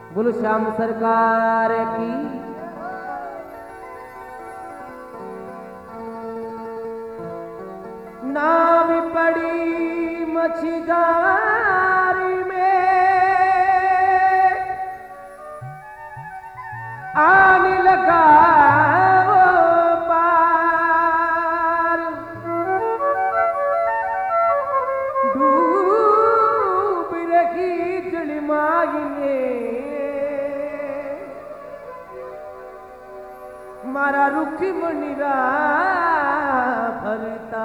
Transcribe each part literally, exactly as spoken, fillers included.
बोलो श्याम सरकार की। नाम पड़ी मछीदारी में आने लगा वो पार, डूब रही जलमाई ने मारा रुखी मनिरा भरता।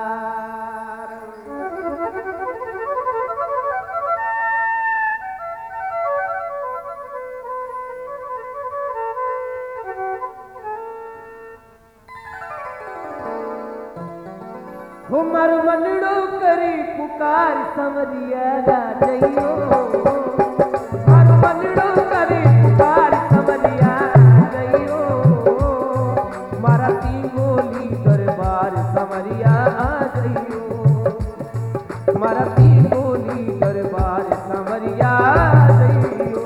हो मारो मनड़ो करी पुकार समरिया जइयो, मारो मनड़ो करी पुकार समरिया जइयो, मारा तीगोली दरबार समरिया जइयो, मारा तीगोली दरबार समरिया जइयो,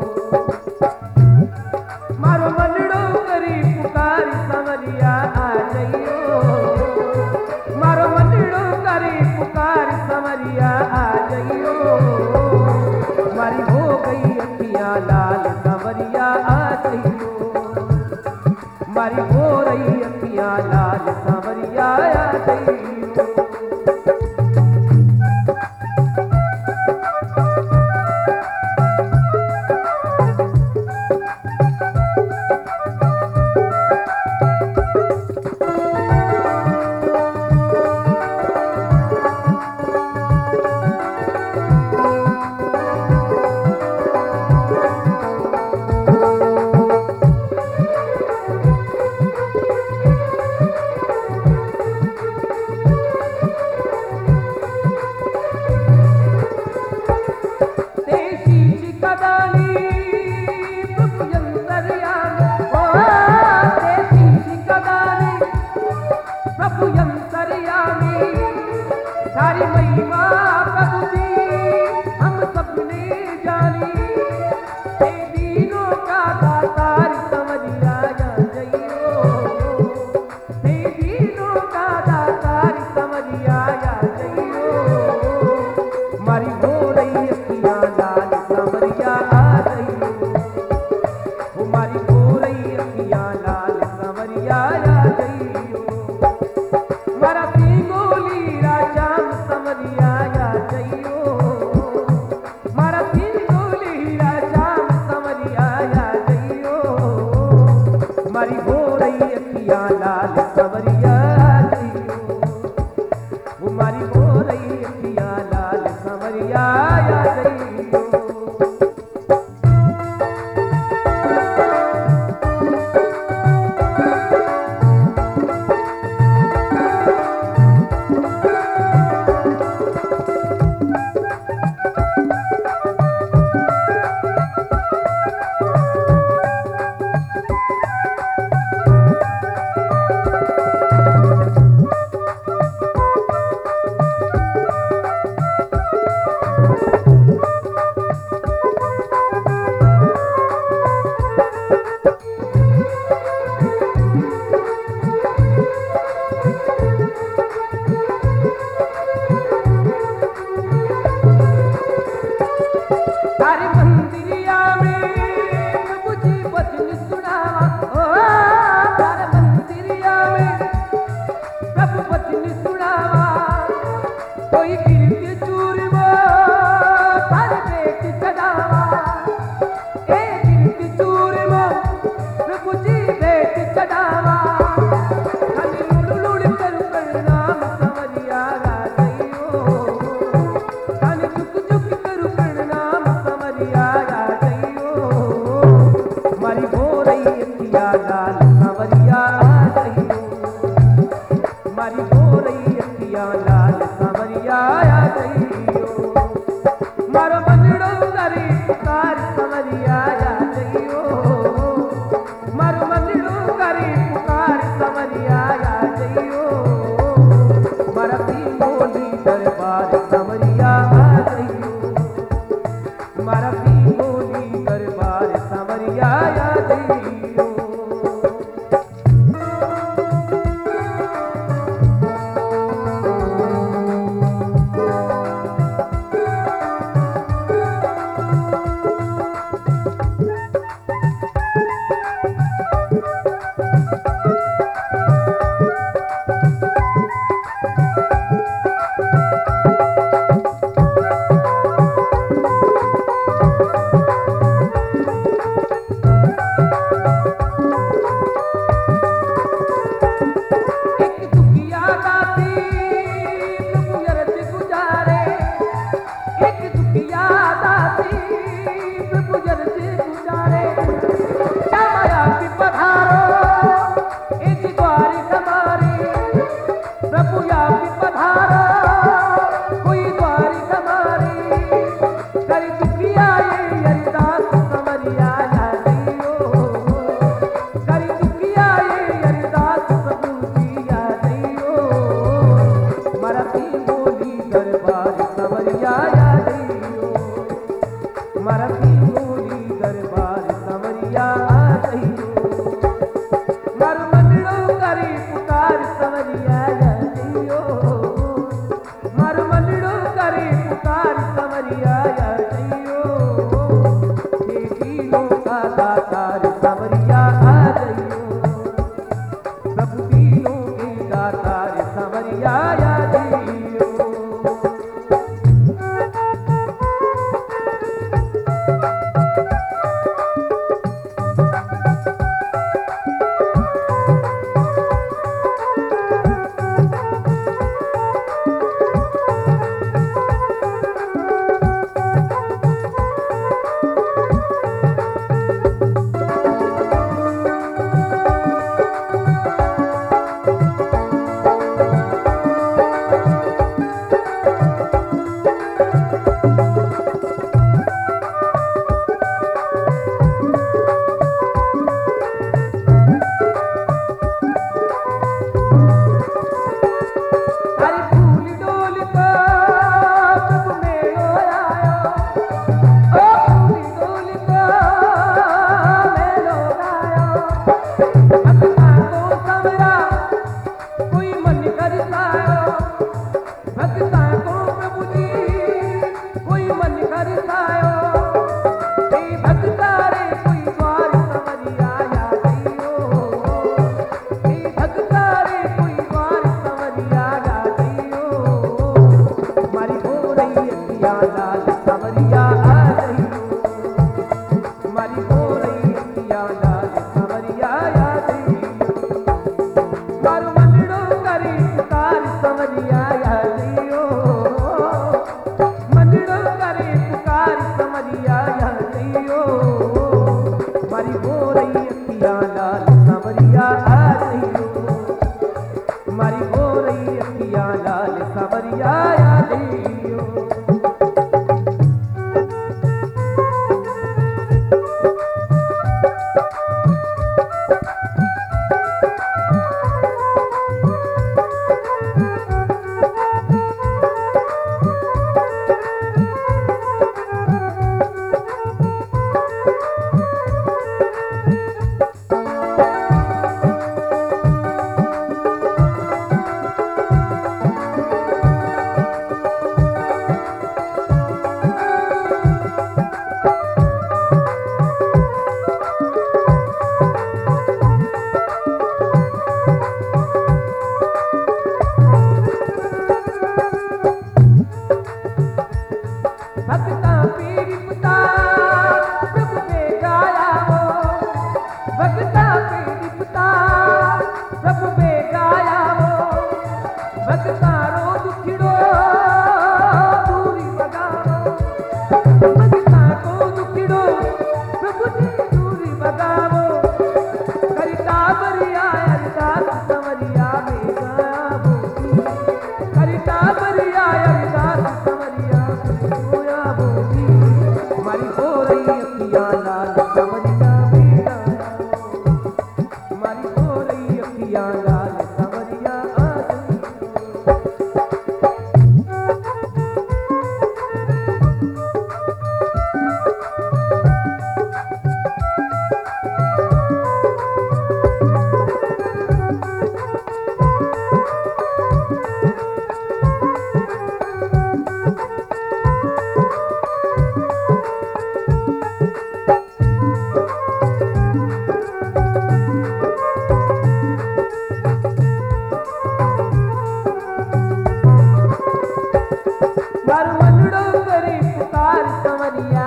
मारो मनड़ो करी पुकार समरिया जइयो, मारो मनड़ो करी पुकार समरिया आ जइयो, मारी हो गई अखियां लाल समरिया आ जइयो, मारी हो रही अखियां लाल समरिया आ जइयो। सारी महिमा प्रभु जी हम सबने जानी, हे दीनों का दातार समरिया जइयो, हे दीनों का दातार समरिया जइयो, मारी हो रही अखियां लाल समरिया जइयो, मारी हो रही अखियां लाल समरिया जइयो, मारा तीगोली राजा समरिया जइयो, मारा तीगोली राजा समरिया जइयो, मारी हो रही अखियां लाल समरिया जइयो, वो मारी हो रही अखियां लाल समरिया जइयो। तारे मंदिरिया में प्रभु जी वचन सुनावा, ओ तारे मंदिरिया में प्रभु वचन सुनावा, कोई कीर्ति चूरमा तारे पेट चढ़ावा, ए कीर्ति चूरमा प्रभु जी पेट चढ़ावा, खाली लुड़ लुड़ कर प्रणाम समरिया जइयो, खाली झुक झुक कर प्रणाम समरिया जइयो, मारी हो रही अखियां लाल समरिया जइयो, मारी हो रही अखियां लाल समरिया जइयो, मारो मनड़ो करी पुकार समरिया जइयो, मारो मनड़ो करी पुकार समरिया जइयो, मारा तीगोली दरबार समरिया जइयो, मारा तीगोली दरबार जइयो। एक दुखिया दासी प्रभु अरज गुजारे, एक दुखिया दासी प्रभु अरज गुजारे। माया की पधारो इस द्वार हमारी, प्रभु या की पधारो कोई द्वार हमारी। कर दुखिया ये अरदास संवरिया या जइयो, कर दुखिया ये अरदास प्रभु जी या जइयो। मरती बोली दरबार संवरिया या जइयो, मरती बोली दरबार संवरिया आ जइयो। मर मंडलो करी पुकार संवरिया या जइयो, मर मंडलो करी पुकार संवरिया या जइयो। हे दीनों का दातार संवरिया आ जइयो, प्रभु दीनों के दातार संवरिया या जइयो। हरि फूल डोल को प्रभु मेलो आयो, ओ फूल डोल को मेलो आयो। भक्ता को समरा कोई मन कर सायो, भक्ता को प्रभु जी कोई मन कर सायो। हे भक्ता रे कोई द्वार संवरिया या जइयो, हे भक्ता रे कोई द्वार संवरिया या जइयो। मारी हो रही अखिया लाल संवरिया आ जइयो, मारी हो रही अखिया लाल संवरिया आ जइयो। मर मंडलो करी पुकार संवरिया आ जइयो, मंडलो करी पुकार संवरिया आ जइयो। मारी हो रही अखिया लाल संवरिया आ जइयो, मारी हो रही अखिया लाल संवरिया आ जइयो। भक्ता पीर पुता प्रभु ने गाया हो, भक्ता पीर पुता प्रभु ने गाया हो। भक्ता रो दुखिड़ो दूरी बगावो, भक्ता को दुखिड़ो प्रभु जी दूरी बगावो। करिता बरिया अरदास संवरिया में गावो, करिता बरिया अरदास संवरिया में गावो। मारी हो रही अखिया लाल संवरिया में गावो, मारी हो रही अखिया लाल संवरिया आ जइयो। संवरिया